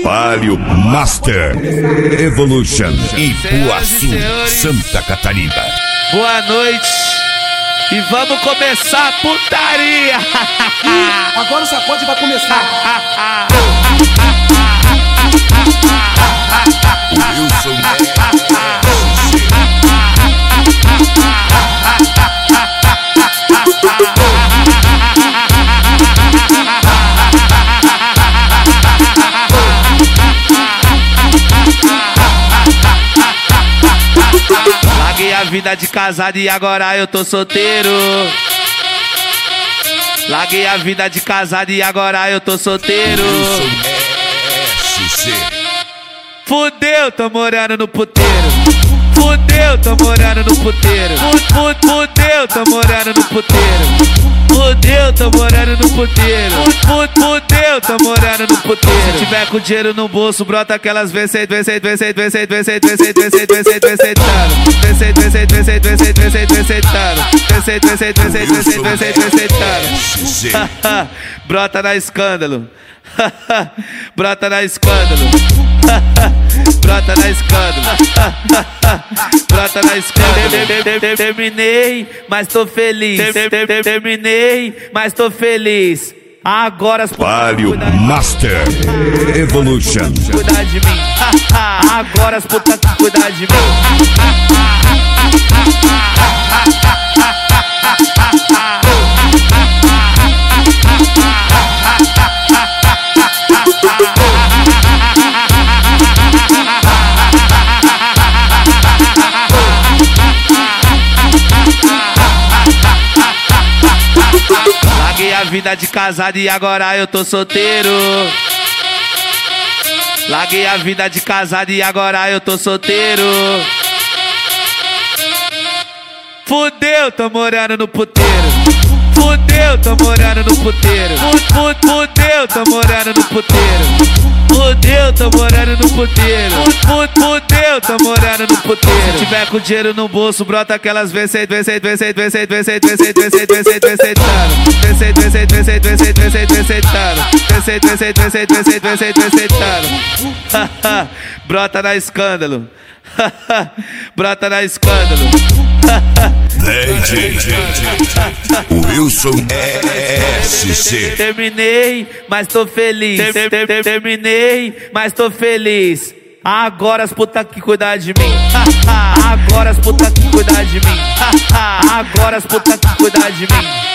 Palio Master Evolution Ipuaçu, Santa Catarina. Boa noite e vamos começar a putaria. Agora o sacode vai começar. Wilson Larguei a vida de casado e agora eu tô solteiro. Larguei a vida de casado e agora eu tô solteiro. Fudeu, tô morando no puteiro. Fudeu, tô morando no puteiro. Fudeu, tô morando no puteiro. Fudeu, tô morando no puteiro. Fudeu, tô morando no puteiro. Se tiver com dinheiro no bolso, brota aquelas vencetando. Brota na escândalo. Brota na escândalo. Brota na escândalo. Brota na escândalo. Terminei, mas tô feliz. Terminei, mas tô feliz. Agora as Palio Master Evolution. Cuidar de mim. Agora as putas cuidar de mim. Larguei a vida de casado e agora eu tô solteiro. Larguei a vida de casado e agora eu tô solteiro. Fudeu, tô morando no puteiro. Fudeu, tô morando no puteiro. Fudeu, tô morando no puteiro. Fudeu, tô morando no puteiro. Fudeu, tô morando no puteiro. Se tiver com dinheiro no bolso, brota aquelas vencetando. Brota na escândalo. Brota na escândalo. Wilson SC. Terminei, mas tô feliz. Terminei, mas tô feliz. Agora as putas que cuidar de mim. Agora as putas que cuidar de mim. Agora as putas que cuidar de mim.